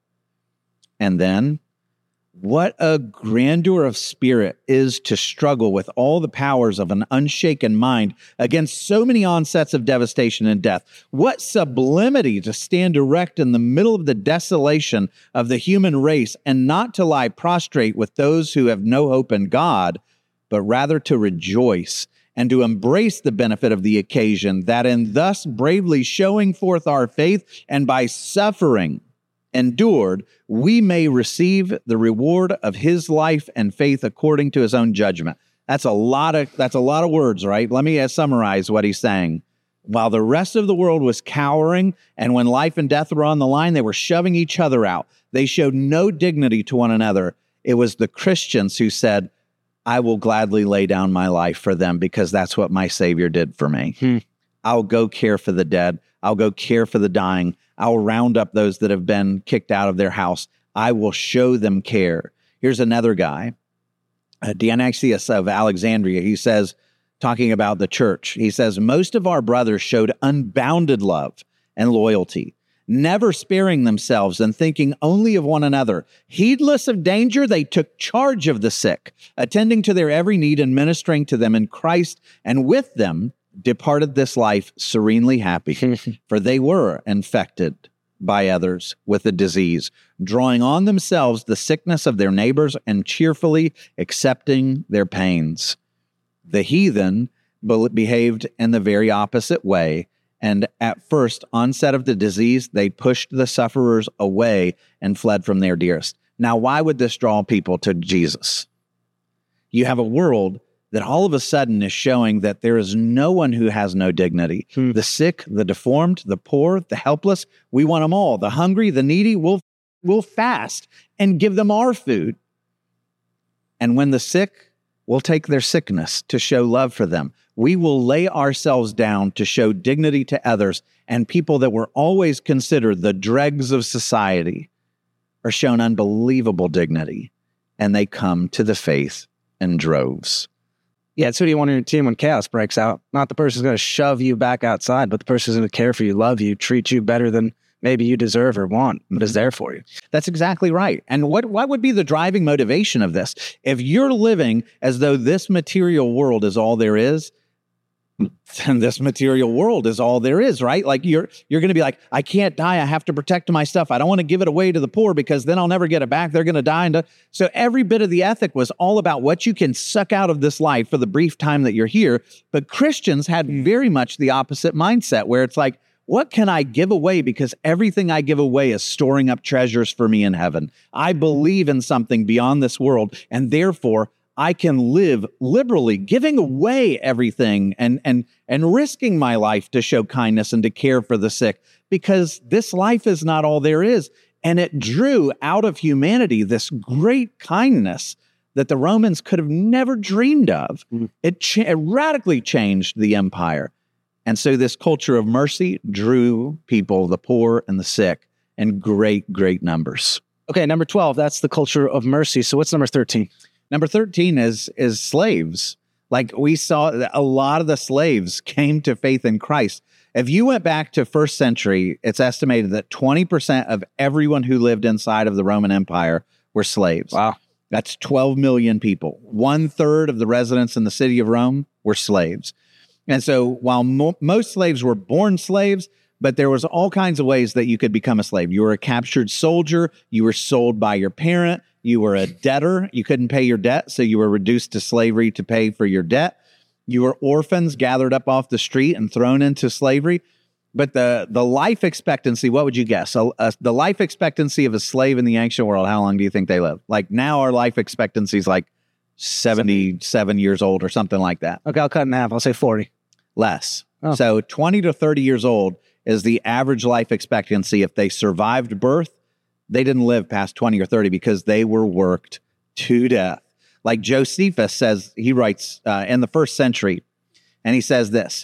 And then, what a grandeur of spirit is to struggle with all the powers of an unshaken mind against so many onsets of devastation and death. What sublimity to stand erect in the middle of the desolation of the human race and not to lie prostrate with those who have no hope in God, but rather to rejoice and to embrace the benefit of the occasion, that in thus bravely showing forth our faith and by suffering endured, we may receive the reward of his life and faith according to his own judgment. That's a lot of that's a lot of words, right? Let me uh, summarize what he's saying. While the rest of the world was cowering, and when life and death were on the line, they were shoving each other out. They showed no dignity to one another. It was the Christians who said, I will gladly lay down my life for them because that's what my Savior did for me. Hmm. I'll go care for the dead. I'll go care for the dying. I'll round up those that have been kicked out of their house. I will show them care. Here's another guy, uh, Dionysius of Alexandria. He says, talking about the church, he says, most of our brothers showed unbounded love and loyalty, never sparing themselves and thinking only of one another. Heedless of danger, they took charge of the sick, attending to their every need and ministering to them in Christ, and with them departed this life serenely happy, for they were infected by others with the disease, drawing on themselves the sickness of their neighbors and cheerfully accepting their pains. The heathen behaved in the very opposite way, and at first onset of the disease, they pushed the sufferers away and fled from their dearest. Now, why would this draw people to Jesus? You have a world that all of a sudden is showing that there is no one who has no dignity. Hmm. The sick, the deformed, the poor, the helpless, we want them all. The hungry, the needy, we'll, we'll fast and give them our food. And when the sick, we'll take their sickness to show love for them. We will lay ourselves down to show dignity to others, and people that were always considered the dregs of society are shown unbelievable dignity, and they come to the faith in droves. Yeah, it's who do you want on your team when chaos breaks out? Not the person who's going to shove you back outside, but the person who's going to care for you, love you, treat you better than maybe you deserve or want, but is there for you. That's exactly right. And what, what would be the driving motivation of this? If you're living as though this material world is all there is, then this material world is all there is, right? Like you're you're going to be like, I can't die. I have to protect my stuff. I don't want to give it away to the poor because then I'll never get it back. They're going to die. And so every bit of the ethic was all about what you can suck out of this life for the brief time that you're here. But Christians had very much the opposite mindset where it's like, what can I give away? Because everything I give away is storing up treasures for me in heaven. I believe in something beyond this world, and therefore I can live liberally, giving away everything and and and risking my life to show kindness and to care for the sick, because this life is not all there is. And it drew out of humanity this great kindness that the Romans could have never dreamed of. Mm. It, cha- it radically changed the empire. And so this culture of mercy drew people, the poor and the sick, in great, great numbers. Okay, number twelve, that's the culture of mercy. So what's number thirteen? Number thirteen is is slaves. Like we saw, a lot of the slaves came to faith in Christ. If you went back to first century, it's estimated that twenty percent of everyone who lived inside of the Roman Empire were slaves. Wow. That's twelve million people. One third of the residents in the city of Rome were slaves. And so while mo- most slaves were born slaves, but there was all kinds of ways that you could become a slave. You were a captured soldier. You were sold by your parent. You were a debtor. You couldn't pay your debt, so you were reduced to slavery to pay for your debt. You were orphans gathered up off the street and thrown into slavery. But the, the life expectancy, what would you guess? A, a, the life expectancy of a slave in the ancient world, how long do you think they live? Like now our life expectancy is like seventy-seven years old or something like that. Okay, I'll cut in half. I'll say forty. Less. Oh. So twenty to thirty years old is the average life expectancy. If they survived birth, they didn't live past twenty or thirty because they were worked to death. Like Josephus says, he writes uh, in the first century, and he says this,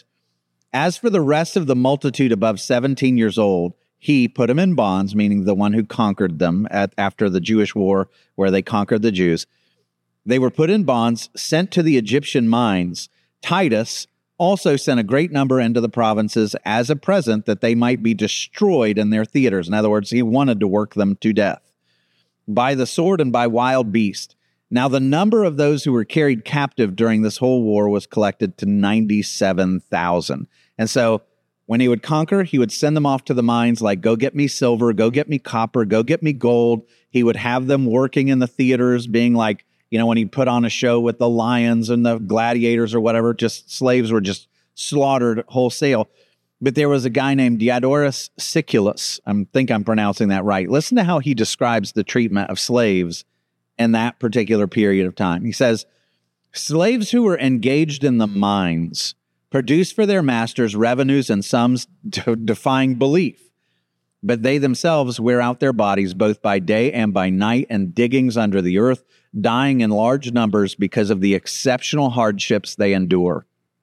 as for the rest of the multitude above seventeen years old, he put them in bonds, meaning the one who conquered them at, after the Jewish war where they conquered the Jews. They were put in bonds, sent to the Egyptian mines. Titus, also sent a great number into the provinces as a present that they might be destroyed in their theaters. In other words, he wanted to work them to death by the sword and by wild beast. Now, the number of those who were carried captive during this whole war was collected to ninety-seven thousand. And so when he would conquer, he would send them off to the mines like, go get me silver, go get me copper, go get me gold. He would have them working in the theaters, being like, you know, when he put on a show with the lions and the gladiators or whatever, just slaves were just slaughtered wholesale. But there was a guy named Diodorus Siculus. I think I'm pronouncing that right. Listen to how he describes the treatment of slaves in that particular period of time. He says, slaves who were engaged in the mines produce for their masters revenues and sums de- defying belief. But they themselves wear out their bodies both by day and by night in diggings under the earth, dying in large numbers because of the exceptional hardships they endure.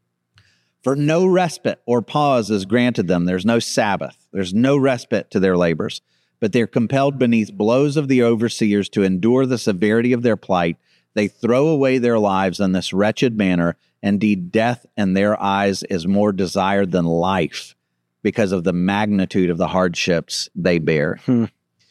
For no respite or pause is granted them. There's no Sabbath. There's no respite to their labors. But they're compelled beneath blows of the overseers to endure the severity of their plight. They throw away their lives in this wretched manner. Indeed, death in their eyes is more desired than life because of the magnitude of the hardships they bear. Hmm.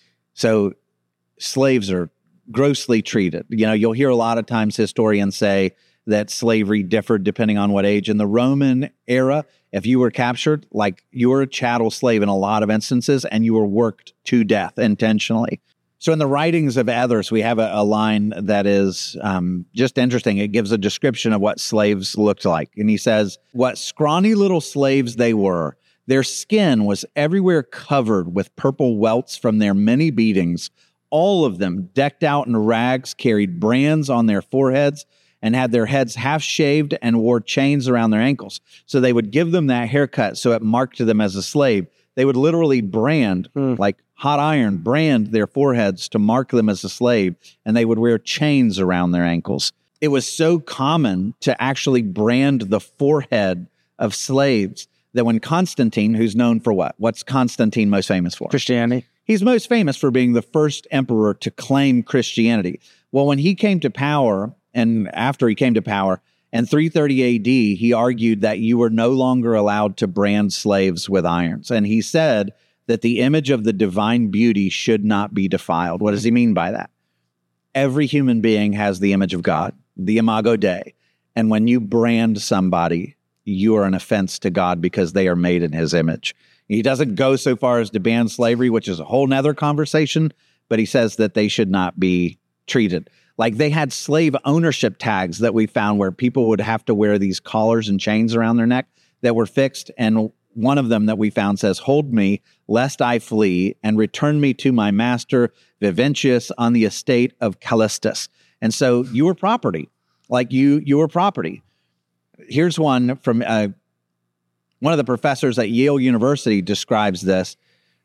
So slaves are grossly treated. You know, you'll hear a lot of times historians say that slavery differed depending on what age. In the Roman era, if you were captured, like you were a chattel slave in a lot of instances, and you were worked to death intentionally. So in the writings of others, we have a, a line that is um, just interesting. It gives a description of what slaves looked like. And he says, what scrawny little slaves they were. Their skin was everywhere covered with purple welts from their many beatings. All of them, decked out in rags, carried brands on their foreheads and had their heads half shaved and wore chains around their ankles. So they would give them that haircut so it marked them as a slave. They would literally brand, mm. like hot iron, brand their foreheads to mark them as a slave, and they would wear chains around their ankles. It was so common to actually brand the forehead of slaves that when Constantine, who's known for what? What's Constantine most famous for? Christianity. He's most famous for being the first emperor to claim Christianity. Well, when he came to power, and after he came to power, in three thirty A D, he argued that you were no longer allowed to brand slaves with irons. And he said that the image of the divine beauty should not be defiled. What does he mean by that? Every human being has the image of God, the Imago Dei. And when you brand somebody, you are an offense to God because they are made in his image. He doesn't go so far as to ban slavery, which is a whole nother conversation, but he says that they should not be treated. Like they had slave ownership tags that we found where people would have to wear these collars and chains around their neck that were fixed. And one of them that we found says, hold me, lest I flee, and return me to my master Viventius on the estate of Callistus. And so you were property, like you, you were property. Here's one from uh, one of the professors at Yale University describes this,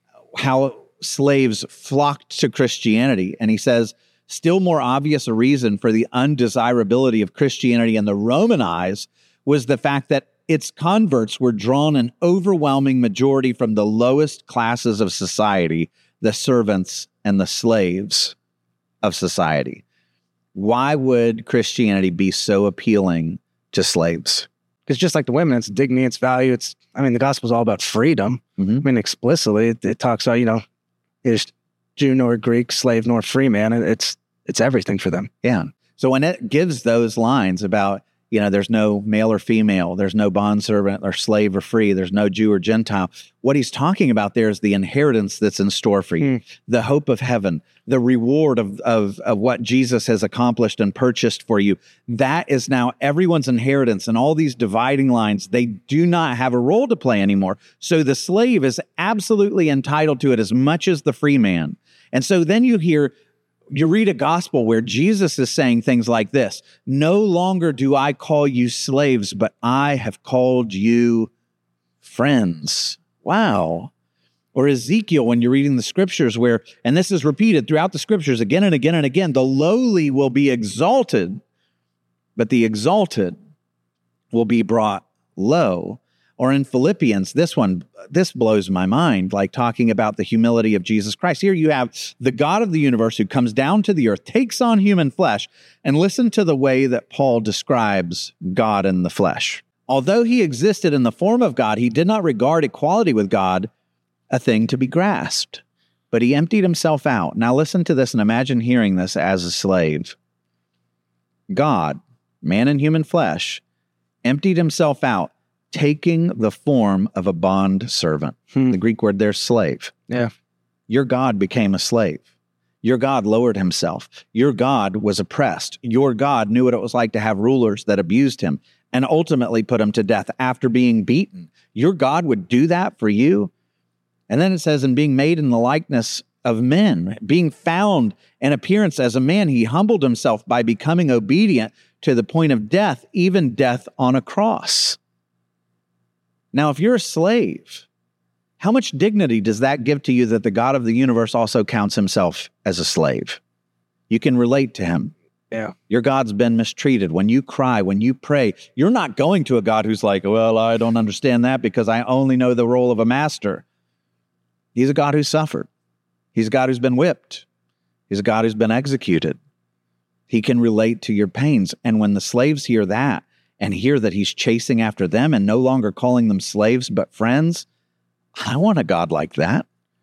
how slaves flocked to Christianity. And he says, still more obvious a reason for the undesirability of Christianity in the Roman eyes was the fact that its converts were drawn in overwhelming majority from the lowest classes of society, the servants and the slaves of society. Why would Christianity be so appealing to slaves? Because just like the women, it's dignity, it's value. It's, I mean, the gospel is all about freedom. Mm-hmm. I mean, explicitly, it, it talks about, you know, there's Jew nor Greek, slave nor free man. It's it's everything for them. Yeah. So when it gives those lines about, you know, there's no male or female, there's no bondservant or slave or free, there's no Jew or Gentile, what he's talking about there is the inheritance that's in store for you, mm. the hope of heaven, the reward of, of, of what Jesus has accomplished and purchased for you. That is now everyone's inheritance, and all these dividing lines, they do not have a role to play anymore. So the slave is absolutely entitled to it as much as the free man. And so then you hear, you read a gospel where Jesus is saying things like this, no longer do I call you slaves, but I have called you friends. Wow. Or Ezekiel, when you're reading the scriptures where, and this is repeated throughout the scriptures again and again and again, the lowly will be exalted, but the exalted will be brought low. Or in Philippians, this one, this blows my mind, like talking about the humility of Jesus Christ. Here you have the God of the universe who comes down to the earth, takes on human flesh, and listen to the way that Paul describes God in the flesh. Although he existed in the form of God, he did not regard equality with God a thing to be grasped, but he emptied himself out. Now listen to this and imagine hearing this as a slave. God, man in human flesh, emptied himself out, taking the form of a bond servant. Hmm. The Greek word there, slave. Yeah. Your God became a slave. Your God lowered himself. Your God was oppressed. Your God knew what it was like to have rulers that abused him and ultimately put him to death after being beaten. Your God would do that for you? And then it says, in being made in the likeness of men, being found in appearance as a man, he humbled himself by becoming obedient to the point of death, even death on a cross. Now, if you're a slave, how much dignity does that give to you that the God of the universe also counts himself as a slave? You can relate to him. Yeah. Your God's been mistreated. When you cry, when you pray, you're not going to a God who's like, well, I don't understand that because I only know the role of a master. He's a God who suffered. He's a God who's been whipped. He's a God who's been executed. He can relate to your pains. And when the slaves hear that and hear that he's chasing after them and no longer calling them slaves but friends, I want a God like that.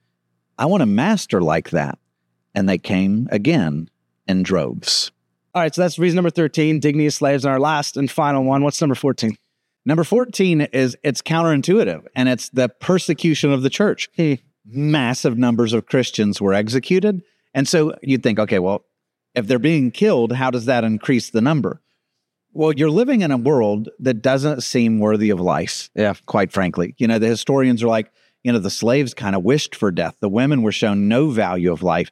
I want a master like that. And they came again in droves. All right, so that's reason number thirteen, dignity of slaves. And our last and final one, what's number fourteen? Number fourteen is it's counterintuitive, and it's the persecution of the church. Hmm. Massive numbers of Christians were executed. And so you'd think, okay, well, if they're being killed, how does that increase the number? Well, you're living in a world that doesn't seem worthy of life, Yeah. quite frankly. You know, the historians are like, you know, the slaves kind of wished for death. The women were shown no value of life.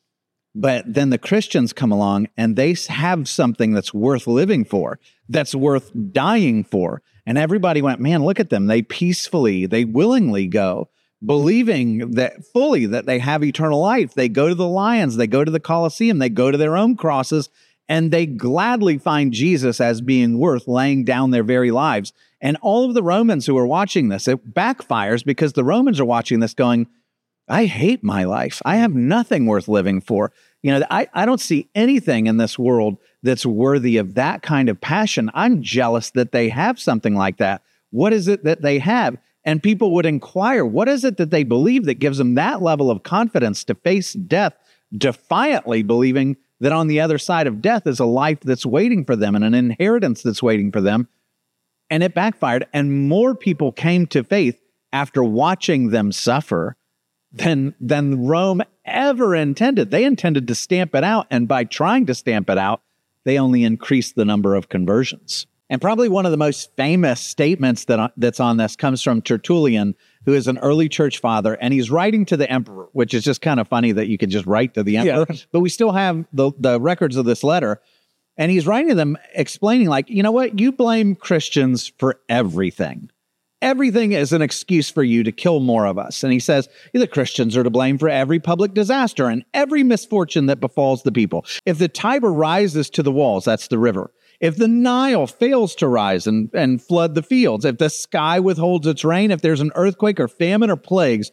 But then the Christians come along and they have something that's worth living for, that's worth dying for. And everybody went, man, look at them. They peacefully, they willingly go, believing that fully that they have eternal life. They go to the lions, they go to the Colosseum, they go to their own crosses, and they gladly find Jesus as being worth laying down their very lives. And all of the Romans who are watching this, it backfires because the Romans are watching this going, I hate my life. I have nothing worth living for. You know, I, I don't see anything in this world that's worthy of that kind of passion. I'm jealous that they have something like that. What is it that they have? And people would inquire, what is it that they believe that gives them that level of confidence to face death defiantly, believing that on the other side of death is a life that's waiting for them and an inheritance that's waiting for them? And it backfired, and more people came to faith after watching them suffer than, than Rome ever intended. They intended to stamp it out, and by trying to stamp it out, they only increased the number of conversions. And probably one of the most famous statements that that's on this comes from Tertullian, who is an early church father, and he's writing to the emperor, which is just kind of funny that you could just write to the emperor, yeah. But we still have the, the records of this letter. And he's writing to them explaining, like, you know what? You blame Christians for everything. Everything is an excuse for you to kill more of us. And he says, the Christians are to blame for every public disaster and every misfortune that befalls the people. If the Tiber rises to the walls, that's the river. If the Nile fails to rise and, and flood the fields, if the sky withholds its rain, if there's an earthquake or famine or plagues,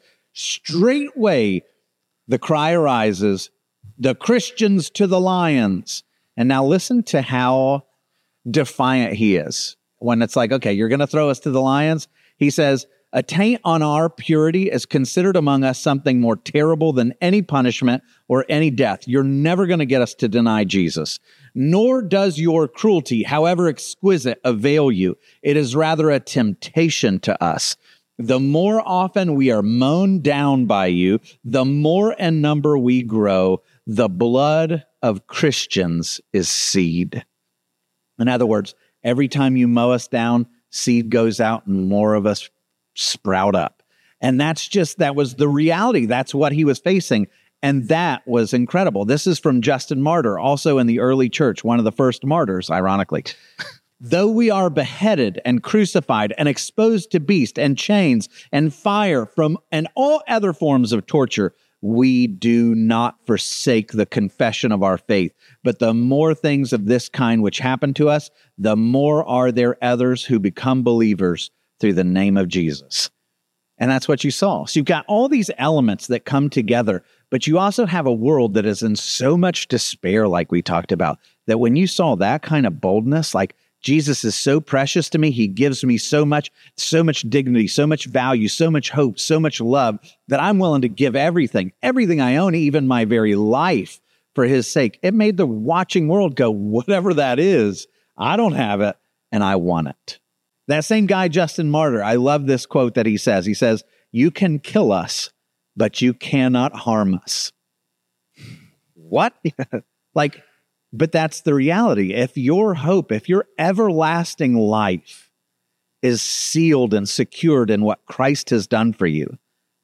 straightway the cry arises, the Christians to the lions. And now listen to how defiant he is. When it's like, okay, you're going to throw us to the lions? He says, a taint on our purity is considered among us something more terrible than any punishment or any death. You're never going to get us to deny Jesus. Nor does your cruelty, however exquisite, avail you. It is rather a temptation to us. The more often we are mown down by you, the more in number we grow. The blood of Christians is seed. In other words, every time you mow us down, seed goes out and more of us sprout up. And that's just, that was the reality. That's what he was facing. And that was incredible. This is from Justin Martyr, also in the early church, one of the first martyrs, ironically. Though we are beheaded and crucified and exposed to beast and chains and fire from and all other forms of torture, we do not forsake the confession of our faith. But the more things of this kind which happen to us, the more are there others who become believers through the name of Jesus. And that's what you saw. So you've got all these elements that come together, but you also have a world that is in so much despair, like we talked about, that when you saw that kind of boldness, like Jesus is so precious to me. He gives me so much, so much dignity, so much value, so much hope, so much love that I'm willing to give everything, everything I own, even my very life for his sake. It made the watching world go, whatever that is, I don't have it and I want it. That same guy, Justin Martyr, I love this quote that he says. He says, "You can kill us, but you cannot harm us." What? Like, but that's the reality. If your hope, if your everlasting life is sealed and secured in what Christ has done for you,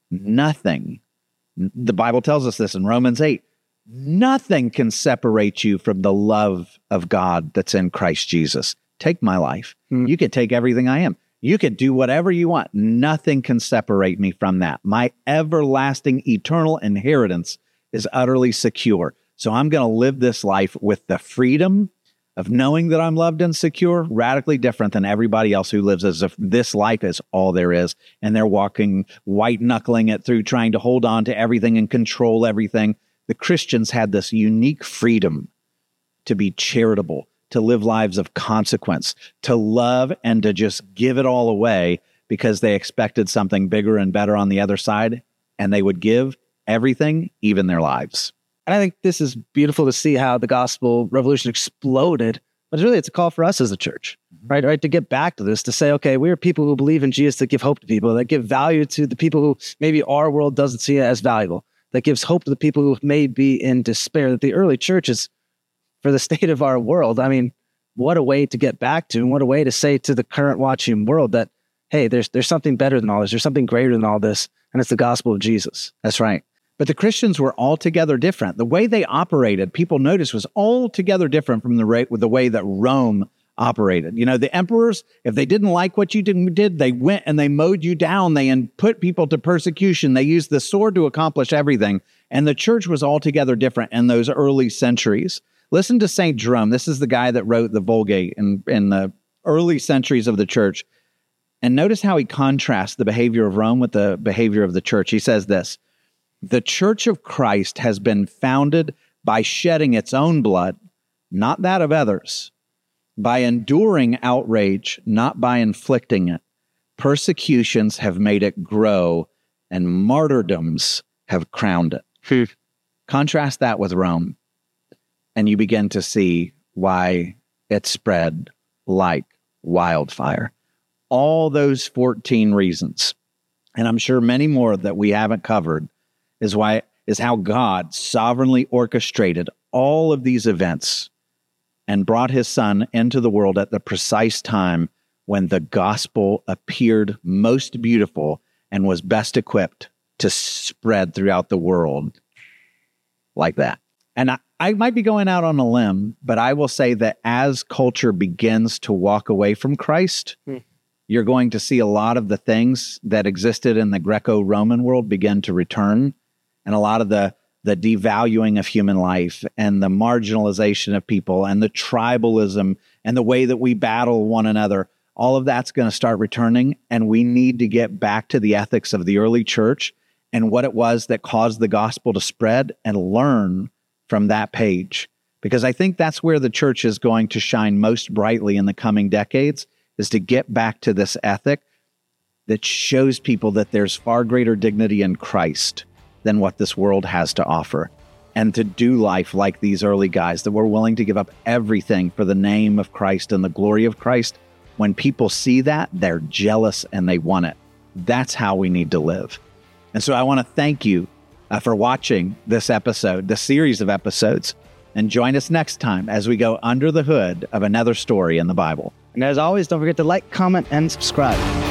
nothing, the Bible tells us this in Romans eight, nothing can separate you from the love of God that's in Christ Jesus. Take my life. Mm. You could take everything I am. You could do whatever you want. Nothing can separate me from that. My everlasting, eternal inheritance is utterly secure. So I'm going to live this life with the freedom of knowing that I'm loved and secure, radically different than everybody else who lives as if this life is all there is. And they're walking, white-knuckling it through, trying to hold on to everything and control everything. The Christians had this unique freedom to be charitable, to live lives of consequence, to love and to just give it all away because they expected something bigger and better on the other side. And they would give everything, even their lives. And I think this is beautiful to see how the gospel revolution exploded. But really, it's a call for us as a church, right? Right? To get back to this, to say, okay, we are people who believe in Jesus, that give hope to people, that give value to the people who maybe our world doesn't see as valuable, that gives hope to the people who may be in despair, that the early church is for the state of our world. I mean, what a way to get back to, and what a way to say to the current watching world that, hey, there's there's something better than all this. There's something greater than all this, and it's the gospel of Jesus. That's right. But the Christians were altogether different. The way they operated, people noticed, was altogether different from the, rate, with the way that Rome operated. You know, the emperors, if they didn't like what you did, they went and they mowed you down. They put people to persecution. They used the sword to accomplish everything. And the church was altogether different in those early centuries. Listen to Saint Jerome. This is the guy that wrote the Vulgate in, in the early centuries of the church. And notice how he contrasts the behavior of Rome with the behavior of the church. He says this: "The Church of Christ has been founded by shedding its own blood, not that of others, by enduring outrage, not by inflicting it. Persecutions have made it grow, and martyrdoms have crowned it." Hmm. Contrast that with Rome, and you begin to see why it spread like wildfire. All those fourteen reasons, and I'm sure many more that we haven't covered, is why is how God sovereignly orchestrated all of these events and brought his son into the world at the precise time when the gospel appeared most beautiful and was best equipped to spread throughout the world like that. And I, I might be going out on a limb, but I will say that as culture begins to walk away from Christ, hmm. you're going to see a lot of the things that existed in the Greco-Roman world begin to return. And a lot of the, the devaluing of human life and the marginalization of people and the tribalism and the way that we battle one another, all of that's going to start returning. And we need to get back to the ethics of the early church and what it was that caused the gospel to spread, and learn from that page. Because I think that's where the church is going to shine most brightly in the coming decades, is to get back to this ethic that shows people that there's far greater dignity in Christ than what this world has to offer, and to do life like these early guys that were willing to give up everything for the name of Christ and the glory of Christ. When people see that, they're jealous and they want it. That's how we need to live. And so I want to thank you uh, for watching this episode, the series of episodes, and join us next time as we go under the hood of another story in the Bible. And as always, don't forget to like, comment, and subscribe.